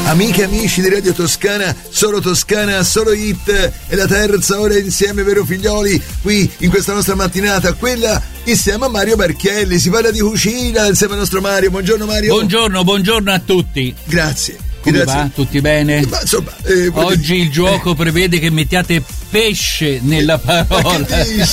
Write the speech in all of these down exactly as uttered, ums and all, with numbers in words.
Amiche e amici di Radio Toscana, solo Toscana, solo hit, è la terza ora insieme, vero figlioli, qui in questa nostra mattinata, quella insieme a Mario Barchielli, si parla di cucina insieme al nostro Mario. Buongiorno Mario. Buongiorno, buongiorno a tutti. Grazie. Come Grazie. va? Tutti bene? Ma, insomma, eh, oggi il gioco eh. prevede che mettiate pesce nella parola. Ma che dici?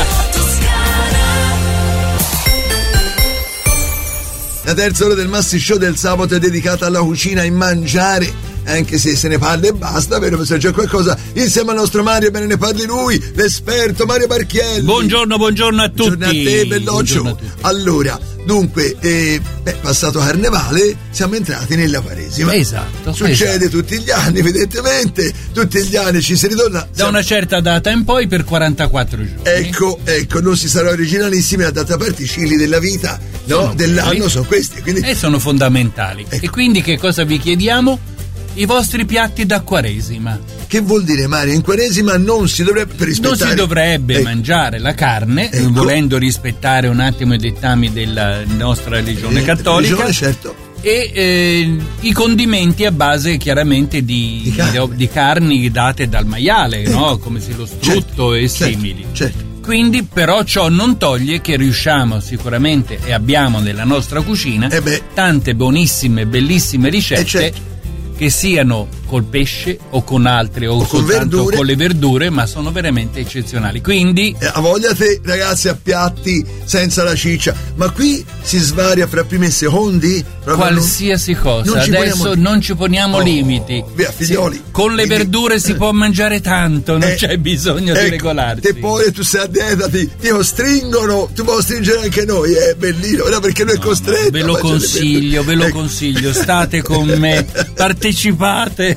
La terza ora del Massi Show del sabato è dedicata alla cucina e mangiare, anche se se ne parla e basta, vero? Se c'è qualcosa insieme al nostro Mario, bene, ne parli lui, l'esperto Mario Barchielli. Buongiorno, buongiorno a tutti. Buongiorno a te, belloccio. A tutti. Allora, dunque, eh, beh, passato Carnevale, siamo entrati nella Quaresima. Esatto. Succede esatto. tutti gli anni, evidentemente, tutti gli anni ci si ritorna. Da siamo... una certa data in poi per quarantaquattro giorni. Ecco, ecco, non si sarà originalissimi, a data parte i cicli della vita, no? Sono Dell'anno quelli. sono questi. Quindi... E sono fondamentali. Ecco. E quindi che cosa vi chiediamo? I vostri piatti da Quaresima. Che vuol dire, Mario? In Quaresima non si dovrebbe per rispettare... Non si dovrebbe ecco. mangiare la carne, ecco. volendo rispettare un attimo i dettami della nostra religione eh, cattolica. Religione, certo. E eh, i condimenti a base chiaramente di, di, carne. di, di carni date dal maiale, ecco. no? Come se lo strutto certo. e certo. simili. Certo. Quindi però ciò non toglie che riusciamo sicuramente e abbiamo nella nostra cucina eh beh. tante buonissime, bellissime ricette eh certo. che siano col pesce o con altre o, o con, soltanto verdure. con le verdure, ma sono veramente eccezionali. Quindi eh, a voglia te, ragazzi, a piatti senza la ciccia, ma qui si svaria fra primi e secondi, qualsiasi non, cosa. non Adesso poniamo... non ci poniamo oh, limiti. Via, figlioli. Sì, con le Quindi, verdure si eh, può mangiare tanto, non eh, c'è bisogno ecco, di regolarsi. E poi tu sei a dieta, ti, ti costringono, tu puoi stringere anche noi, è bellino, no, perché noi è no, costretto. Ve lo consiglio, ve lo ecco. consiglio, state con me, partecipate.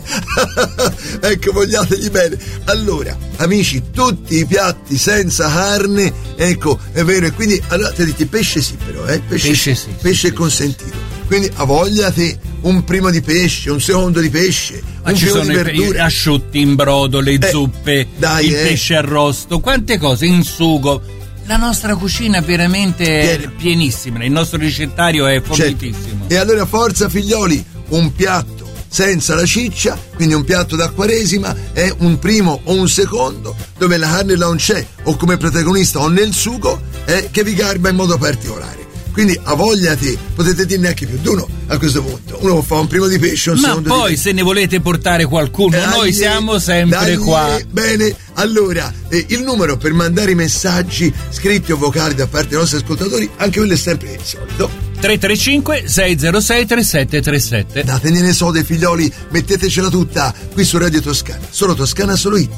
Ecco, vogliategli bene. Allora, amici, tutti i piatti senza carne, ecco, è vero, e quindi allora ti dici pesce sì, però, eh? Pesce, pesce sì, pesce sì, consentito. Quindi a voglia te un primo di pesce, un secondo di pesce, ma un ci primo sono di i verdure, asciutti in brodo, le eh, zuppe, dai, il eh. pesce arrosto, quante cose in sugo. La nostra cucina è veramente Piena. pienissima, il nostro ricettario è forbitissimo. Certo. E allora forza figlioli, un piatto senza la ciccia, quindi un piatto da Quaresima è un primo o un secondo dove la carne non c'è o come protagonista o nel sugo, eh, che vi garba in modo particolare. Quindi a voglia te, potete dirne anche più di uno a questo punto. Uno fa un primo di pesce, un ma secondo poi di se ne volete portare qualcuno, dagli, noi siamo sempre dagli, qua. Bene, allora eh, il numero per mandare i messaggi scritti o vocali da parte dei nostri ascoltatori, anche quello è sempre il solito: tre tre cinque sei zero sei tre sette tre sette. Dategliene sode figlioli, mettetecela tutta qui su Radio Toscana, solo Toscana, solo hit.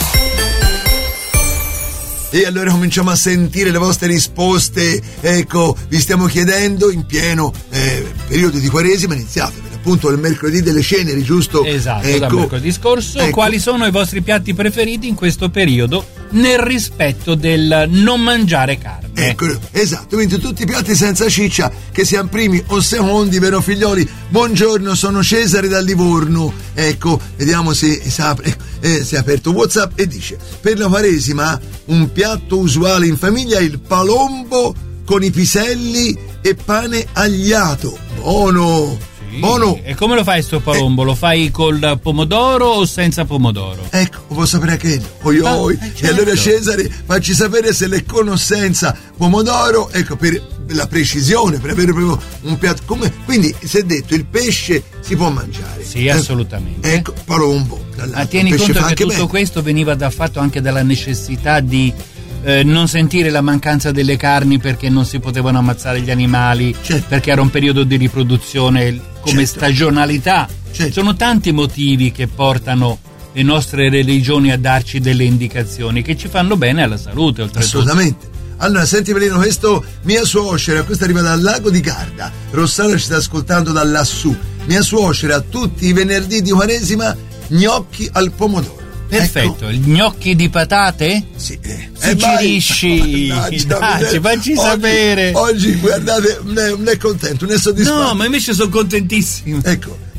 E allora cominciamo a sentire le vostre risposte. Ecco, vi stiamo chiedendo in pieno eh, periodo di Quaresima, iniziato per appunto il mercoledì delle ceneri, giusto? Esatto, ecco, da mercoledì scorso. ecco. Quali sono i vostri piatti preferiti in questo periodo nel rispetto del non mangiare carne? Ecco, esatto, quindi tutti i piatti senza ciccia, che siano primi o secondi, vero figlioli? Buongiorno, sono Cesare da Livorno. Ecco, vediamo se si apre, eh, si è aperto WhatsApp e dice: per la Quaresima un piatto usuale in famiglia è il palombo con i piselli e pane agliato. Buono! Buono. E come lo fai sto palombo? Eh. Lo fai col pomodoro o senza pomodoro? Ecco, può sapere anche oi oi. Ah, eh, certo. E allora Cesare, facci sapere se le con o senza pomodoro, ecco, per la precisione, per avere proprio un piatto come. Quindi si è detto il pesce si può mangiare. Sì, assolutamente. Ecco, palombo. Ma tieni conto che tutto bene. Questo veniva da fatto anche dalla necessità di Eh, non sentire la mancanza delle carni perché non si potevano ammazzare gli animali, certo. perché era un periodo di riproduzione come certo. stagionalità. Certo. Sono tanti motivi che portano le nostre religioni a darci delle indicazioni che ci fanno bene alla salute, oltretutto. Assolutamente. Allora, senti Velino, questo mia suocera, questa arriva dal lago di Garda. Rossana ci sta ascoltando da lassù. Mia suocera tutti i venerdì di Quaresima gnocchi al pomodoro. Perfetto, ecco. Gnocchi di patate? Sì, eh. Suggerisci, eh, dai, facci oggi, sapere. Oggi, guardate, non è, non è contento, non è soddisfatto. No, ma invece sono contentissimo. Ecco,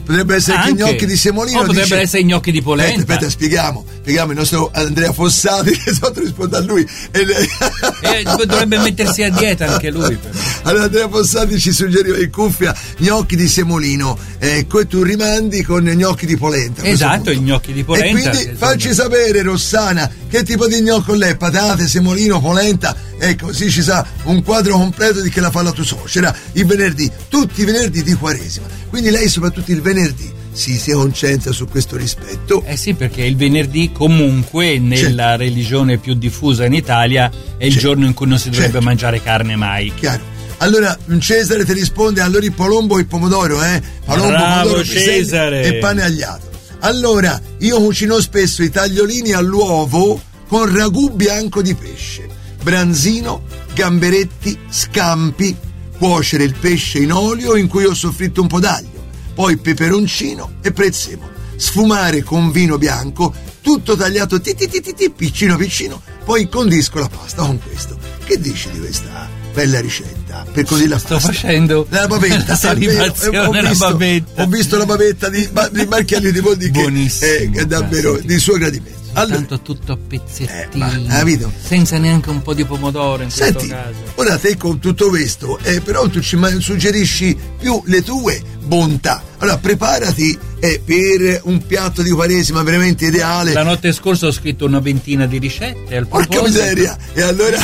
potrebbe essere anche gnocchi di semolino, o potrebbero dice, essere gnocchi di polenta. Aspetta, aspetta, spieghiamo spieghiamo il nostro Andrea Fossati, che sotto risponde a lui e lei... eh, dovrebbe mettersi a dieta anche lui però. Allora Andrea Fossati ci suggeriva in cuffia gnocchi di semolino, ecco, e tu rimandi con gnocchi di polenta. Esatto, i gnocchi di polenta. E quindi facci sapere, Rossana, che tipo di gnocco lei, patate, semolino, polenta, ecco, così ci sa un quadro completo di che la fa la tua suocera il venerdì, tutti i venerdì di Quaresima. Quindi lei soprattutto il venerdì si, si concentra su questo rispetto. Eh sì, perché il venerdì comunque nella certo. religione più diffusa in Italia è il certo. giorno in cui non si dovrebbe certo. mangiare carne mai. Chiaro. Allora Cesare ti risponde, allora il polombo e il pomodoro, eh? Palombo, Bravo pomodoro, Cesare! E pane agliato. Allora, io cucino spesso i tagliolini all'uovo con ragù bianco di pesce, branzino, gamberetti, scampi, cuocere il pesce in olio in cui ho soffritto un po' d'aglio, poi peperoncino e prezzemolo, sfumare con vino bianco, tutto tagliato ti ti ti ti ti, piccino piccino, poi condisco la pasta con questo. Che dici di questa bella ricetta? Per così la sto pasta. facendo la bavetta, la salivazione, ho visto, la bavetta. Ho visto la bavetta di, di Barchielli di Voldi, che è, è davvero di suo gradimento. Allora, tanto tutto a pezzettini, eh, senza neanche un po' di pomodoro in questo Senti, caso. Ora te con tutto questo, eh, però tu ci suggerisci più le tue bontà. Allora preparati eh, per un piatto di Quaresima veramente ideale. La notte scorsa ho scritto una ventina di ricette al Porca miseria! E allora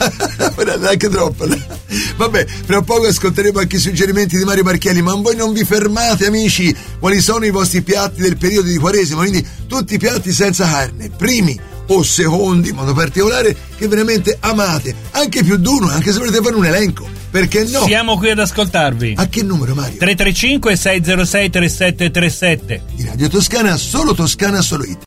neanche troppo. Vabbè, fra poco ascolteremo anche i suggerimenti di Mario Barchielli, ma voi non vi fermate, amici. Quali sono i vostri piatti del periodo di Quaresima? Quindi tutti i piatti senza carne, primi o secondi in modo particolare, che veramente amate, anche più di uno, anche se volete fare un elenco, perché no? Siamo qui ad ascoltarvi. A che numero, Mario? tre tre cinque sei zero sei tre sette tre sette. Di Radio Toscana, solo Toscana, solo It.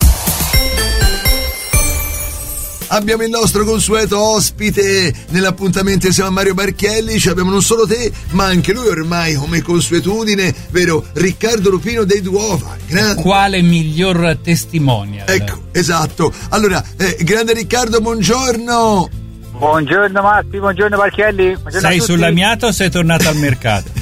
Abbiamo il nostro consueto ospite nell'appuntamento insieme a Mario Barchielli. Ci abbiamo non solo te, ma anche lui ormai come consuetudine, vero? Riccardo Lupino dei Duova. Grande. Quale miglior testimonial? Ecco, esatto. Allora, eh, grande Riccardo, buongiorno. Buongiorno Matti, buongiorno Barchielli. Buongiorno. Sei sull'amiato o sei tornato al mercato?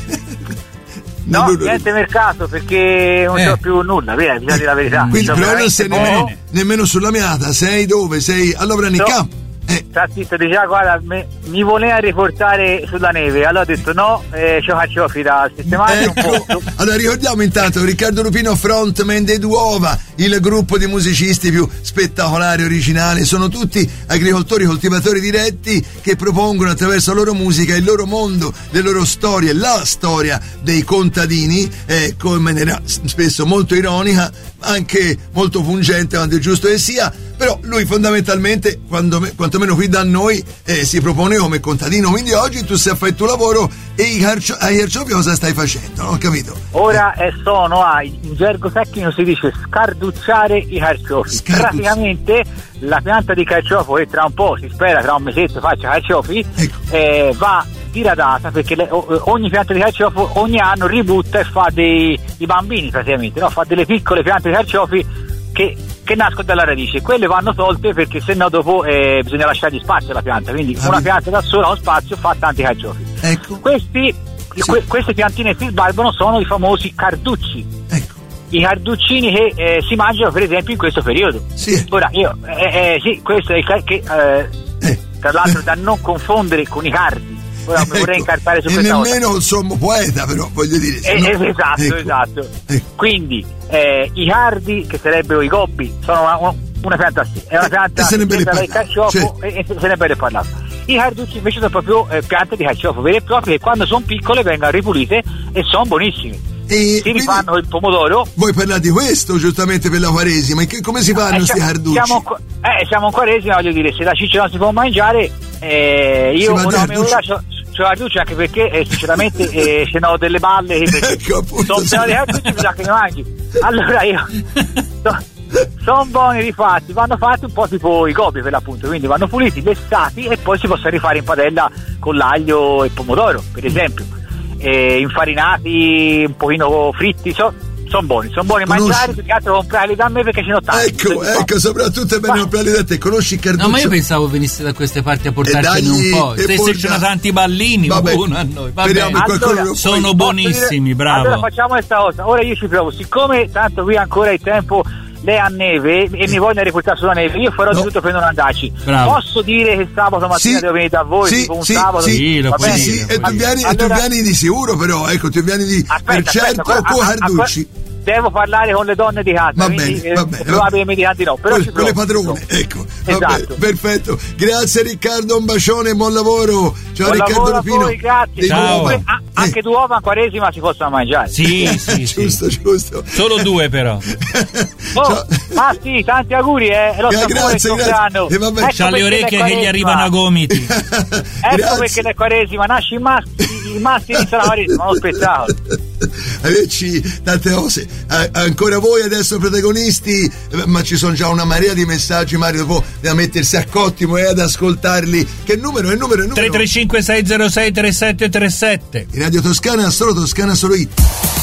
No, no, niente mercato, perché non eh. c'ho più nulla, via, bisogna dire la verità. Quindi però non sei nemmeno, nemmeno sulla miata, sei dove? Sei allora nel no. campo? Eh. Sta zitto, diceva guarda, me, mi voleva riportare sulla neve, allora ho detto no, eh, c'ho carciofi da sistemare ecco. un po'. Allora ricordiamo intanto Riccardo Lupino, frontman dei Duova, il gruppo di musicisti più spettacolare e originale. Sono tutti agricoltori, coltivatori diretti che propongono attraverso la loro musica il loro mondo, le loro storie, la storia dei contadini, ecco, in maniera spesso molto ironica, anche molto pungente quando è giusto che sia. Però lui fondamentalmente, quando, quantomeno qui da noi, eh, si propone come contadino. Quindi oggi tu sei a fare il tuo lavoro e i carcio- ai carciofi cosa stai facendo? Non ho capito. Ora eh. sono a, in gergo tecnico si dice scarducciare i carciofi. Scarducci. Praticamente la pianta di carciofo, che tra un po', si spera tra un mesetto faccia carciofi, ecco. eh, va diradata, perché le, ogni pianta di carciofo ogni anno ributta e fa dei, dei bambini praticamente, no? Fa delle piccole piante di carciofi che che nascono dalla radice. Quelle vanno tolte perché sennò dopo eh, bisogna lasciargli spazio alla pianta, quindi ah, una pianta da sola ha spazio, fa tanti carciofi. Ecco. Questi, sì. que, queste piantine che si sbalbano sono i famosi carducci. Ecco. I carduccini che eh, si mangiano per esempio in questo periodo. Sì. Ora io eh, eh, sì, questo è il car- che eh, eh. tra l'altro da non confondere con i cardi. Ora ecco. mi vorrei incartare su e questa cosa. E nemmeno un sommo poeta, però voglio dire. Eh, no... esatto, ecco. esatto. Ecco. Quindi eh, i cardi, che sarebbero i gobbi, sono una, una pianta sì, è una pianta che del carciofo, cioè. e, e se ne bene parlato. I carducci invece sono proprio eh, piante di carciofo vere e proprie, che quando sono piccole vengono ripulite e sono buonissime. E si rifanno il pomodoro. Voi parlate di questo giustamente per la Quaresima, che, come si fanno questi eh, carducci? Siamo, eh, siamo in Quaresima, voglio dire, se la ciccia non si può mangiare, eh, io una memoria c'ho la carducci, anche perché eh, sinceramente eh, ce n'ho delle balle, ecco, sono pieno di carducci, bisogna che ne mangi. Allora io so, sono buoni rifatti, vanno fatti un po' tipo i gobi per l'appunto, quindi vanno puliti, lessati e poi si possono rifare in padella con l'aglio e il pomodoro per esempio, e infarinati, un pochino fritti, so, sono buoni, sono buoni Conosci... mangiare, più che altro comprarli da me perché ce ne ho tanti. Ecco, ecco, soprattutto è bene comprarli da te. Conosci Carduccio? No, ma io pensavo venisse da queste parti a portarcene un po'. Se porta... ci sono tanti ballini, vabbè, uno a noi. Va bene. Allora, sono buonissimi, dire... bravo. Allora facciamo questa cosa. Ora io ci provo, siccome tanto qui ancora il tempo lei ha neve e mi voglio riportare sulla neve, io farò no. tutto per non andarci. Bravo. Posso dire che sabato mattina sì. devo venire da voi, sì, tipo un sì, sabato? Sì, sì, lo sì, sì. E tu vieni, allora... e tu vieni di sicuro, però, ecco, tu vieni di aspetta, per certo aspetta, con Carducci. Devo parlare con le donne di casa, va quindi bene, va bene, probabilmente di no, però con, con le padrone, ecco. Esatto. Bene, perfetto. Grazie Riccardo, un bacione, buon lavoro. Ciao buon Riccardo lavoro Rufino. Voi, grazie. Ciao. Comunque, a, anche eh. due uova in Quaresima si possono mangiare. Sì, sì, giusto, sì. giusto. Solo due però. Oh, ma sì, tanti auguri, eh. Lo eh grazie, grazie. E vabbè. Ecco, c'ha le orecchie che gli arrivano a gomiti. Ecco perché nel Quaresima nasce il maschio, i maschi di Sala Quaresima, non spettacolo. Averci tante cose. Eh, ancora voi adesso protagonisti, ma ci sono già una marea di messaggi, Mario, dopo da mettersi a cottimo e ad ascoltarli. Che numero è il numero? È il numero? tre tre cinque sei zero sei tre sette tre sette. In Radio Toscana, solo Toscana, solo hit.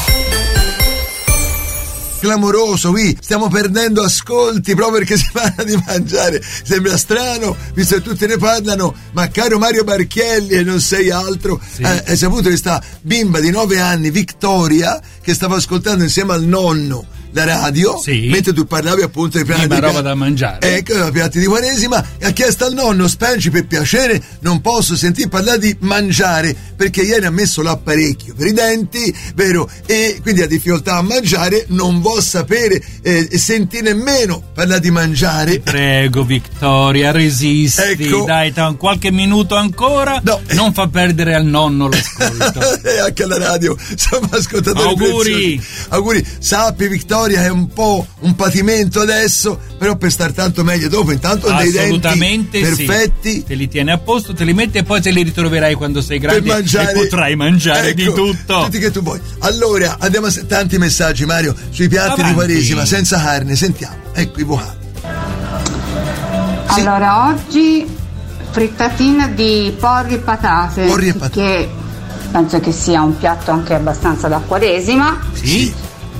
Clamoroso, qui stiamo perdendo ascolti proprio perché si parla di mangiare. Sembra strano visto che tutti ne parlano, ma caro Mario Barchielli, e non sei altro, sì. eh, hai saputo che sta bimba di nove anni, Vittoria, che stava ascoltando insieme al nonno la radio, sì. mentre tu parlavi appunto di piatti, di roba da mangiare, ecco, piatti di Quaresima, e ha chiesto al nonno: Spenci, per piacere non posso sentire parlare di mangiare perché ieri ha messo l'apparecchio per i denti, vero, e quindi ha difficoltà a mangiare, non vuol sapere eh, e senti nemmeno parlare di mangiare. Ti prego Vittoria, resisti, ecco. Dai, tra qualche minuto ancora, no. Non fa perdere al nonno l'ascolto. E anche alla radio, insomma, ascoltatori, auguri, auguri. Sappi Vittoria, è un po' un patimento adesso, però per star tanto meglio dopo, intanto dei denti perfetti, sì. Te li tieni a posto, te li metti e poi te li ritroverai quando sei grande per mangiare, e potrai mangiare, ecco, di tutto, tutti che tu vuoi. Allora andiamo a tanti messaggi, Mario, sui piatti Avanti. di Quaresima senza carne. Sentiamo, ecco i vocali. Sì. Allora oggi frittatina di porri e patate, porri e patate, che penso che sia un piatto anche abbastanza da Quaresima. Sì.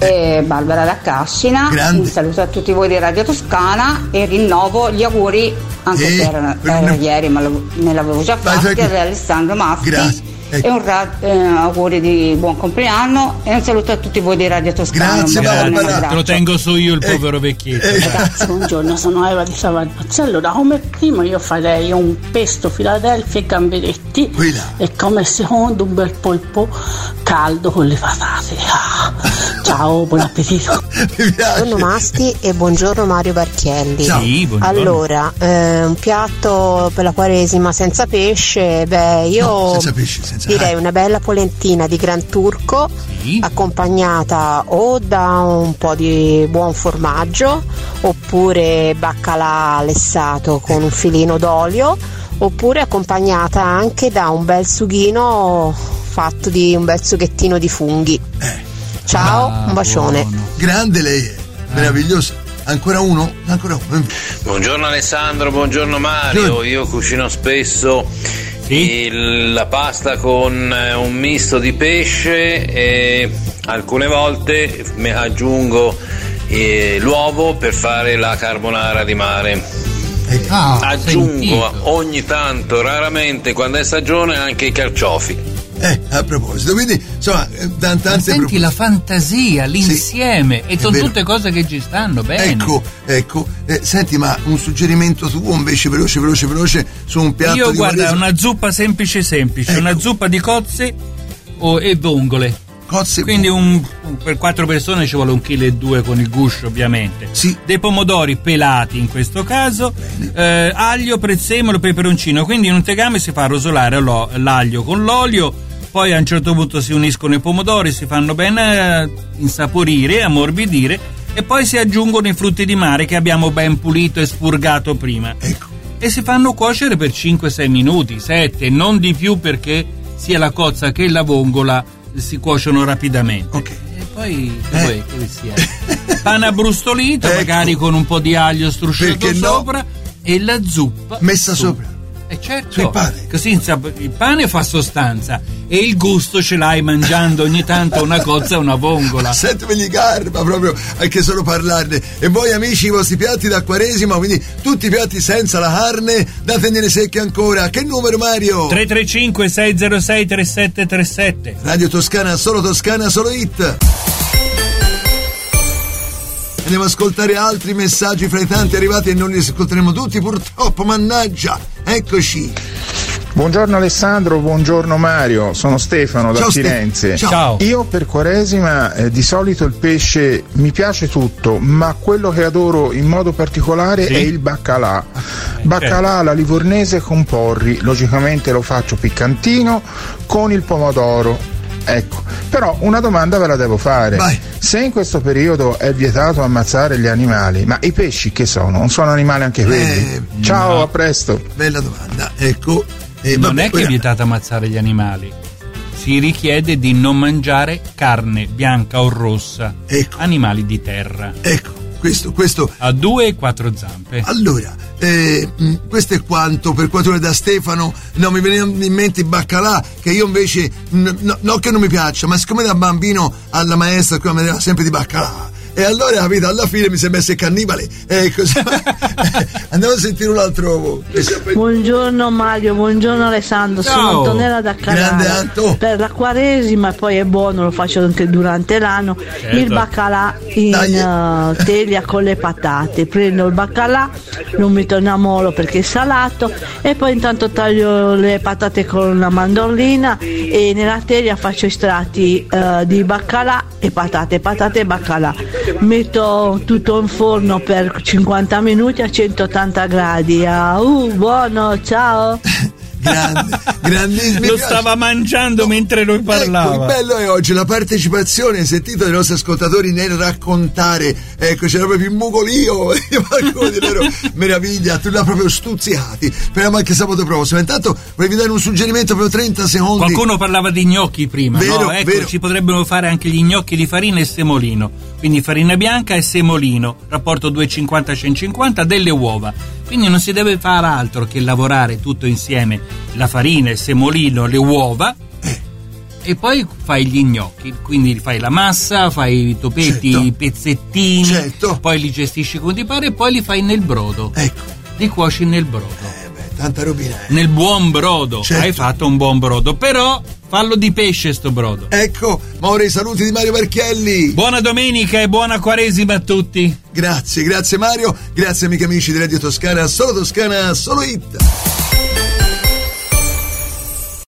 E Barbara da Cascina, grande. Un saluto a tutti voi di Radio Toscana e rinnovo gli auguri anche e se era, era ieri, ma lo, me l'avevo già fatti, ad Alessandro Maffi. Grazie. Ecco. E un ra- eh, auguri di buon compleanno e un saluto a tutti voi di Radio Toscana. Grazie, Barbara. Te lo tengo su io il povero eh, vecchietto. Eh. Ragazzi, buongiorno, sono Eva di Savannazzo. Allora, come primo io farei un pesto Filadelfia e gamberetti, Quella. E come secondo un bel polpo caldo con le patate. Ah. Ciao, buon appetito. Buongiorno Masti e buongiorno Mario Barchielli. Ciao. Sì, allora, eh, un piatto per la Quaresima senza pesce, beh, io no, senza pesce, senza direi una bella polentina di Gran Turco, sì, accompagnata o da un po' di buon formaggio oppure baccalà lessato con un filino d'olio, oppure accompagnata anche da un bel sughino fatto di un bel sughettino di funghi. Eh. Ciao, ah, un bacione. Buono. Grande lei è, meravigliosa. Ancora uno? Ancora uno. Buongiorno Alessandro, buongiorno Mario. Io cucino spesso sì? il, la pasta con un misto di pesce e alcune volte mi aggiungo eh, l'uovo per fare la carbonara di mare. Ah, aggiungo sentito. Ogni tanto, raramente, quando è stagione, anche i carciofi. Eh, a proposito, quindi insomma, tante senti proposte. La fantasia, l'insieme, sì, e sono tutte cose che ci stanno bene. Ecco, ecco. Eh, senti, ma un suggerimento tuo invece veloce, veloce, veloce su un piatto Io di guarda, Quaresima. una zuppa semplice semplice, Ecco. una zuppa di cozze o, e vongole. Cozze, quindi un, per quattro persone ci vuole un chilo e due con il guscio, ovviamente. Sì. Dei pomodori pelati in questo caso, eh, aglio, prezzemolo, peperoncino. Quindi in un tegame si fa rosolare lo, l'aglio con l'olio. Poi a un certo punto si uniscono i pomodori, si fanno ben insaporire, ammorbidire, e poi si aggiungono i frutti di mare che abbiamo ben pulito e spurgato prima. Ecco. E si fanno cuocere per cinque sei minuti, sette, non di più, perché sia la cozza che la vongola si cuociono rapidamente. Ok. E poi che Eh. vuoi che sia? Pane abbrustolito, Ecco. magari con un po' di aglio strusciato Perché no? sopra, e la zuppa Messa su. sopra. Eh certo, sul pane. Così il pane fa sostanza e il gusto ce l'hai mangiando ogni tanto una cozza e una vongola. Senti, mi garba proprio anche solo parlarne. E voi amici, i vostri piatti da Quaresima, quindi tutti i piatti senza la carne, dategliene secchi ancora. Che numero, Mario? tre tre cinque sei zero sei tre sette tre sette. Radio Toscana, solo Toscana, solo hit. Andiamo ad ascoltare altri messaggi fra i tanti arrivati e non li ascolteremo tutti purtroppo, mannaggia. Eccoci. Buongiorno Alessandro, buongiorno Mario, sono Stefano da Ciao, Firenze. Ste- Ciao. Io per Quaresima eh, di solito il pesce mi piace tutto, ma quello che adoro in modo particolare sì? è il baccalà. Baccalà alla livornese con porri, logicamente lo faccio piccantino con il pomodoro. Ecco, però una domanda ve la devo fare. Vai. Se in questo periodo è vietato ammazzare gli animali, ma i pesci che sono? Non sono animali anche quelli? Eh, Ciao, no. a presto. Bella domanda, ecco. Eh, non vabbè, è che è vietato ammazzare gli animali, si richiede di non mangiare carne bianca o rossa, ecco. Animali di terra. Ecco, questo, questo. A due e quattro zampe. Allora, eh, questo è quanto per quanto riguarda Stefano. No, mi veniva in mente il baccalà, che io invece, no, no che non mi piaccia, ma siccome da bambino alla maestra qui mi dava sempre di baccalà, e allora capito, alla fine mi si è messo il cannibale, e così. Andiamo a sentire un altro. Buongiorno Mario, buongiorno Alessandro. Ciao. Sono Antonella da Carrara. Per la Quaresima, poi è buono, lo faccio anche durante l'anno, certo. Il baccalà in uh, teglia con le patate. Prendo il baccalà, lo metto in amolo perché è salato, e poi intanto taglio le patate con la mandorlina e nella teglia faccio estratti uh, di baccalà e patate, patate e baccalà. Metto tutto in forno per cinquanta minuti a centottanta gradi. Ah, uh, buono, ciao. Grande, grandissimo. Lo stava mangiando no, mentre lui parlava. Ecco, il bello è oggi la partecipazione, sentito dai nostri ascoltatori nel raccontare. Ecco, c'era proprio il mugolio, meraviglia, tu l'ha proprio stuzzicati. Speriamo anche sabato prossimo. Intanto volevi dare un suggerimento per trenta secondi. Qualcuno parlava di gnocchi prima, vero, no? Ecco, vero. Ci potrebbero fare anche gli gnocchi di farina e semolino. Quindi farina bianca e semolino, rapporto due cinquanta centocinquanta, delle uova. Quindi non si deve fare altro che lavorare tutto insieme, la farina, il semolino, le uova, eh. e poi fai gli gnocchi. Quindi fai la massa, fai i topetti, certo. i pezzettini, certo. poi li gestisci come ti pare e poi li fai nel brodo. Ecco. Li cuoci nel brodo. Eh beh, tanta robina. Eh. Nel buon brodo. Certo. Hai fatto un buon brodo, però fallo di pesce sto brodo. Ecco, ma ora i saluti di Mario Marchielli. Buona domenica e buona Quaresima a tutti. Grazie, grazie Mario, grazie amici amici di Radio Toscana, solo Toscana, solo hit.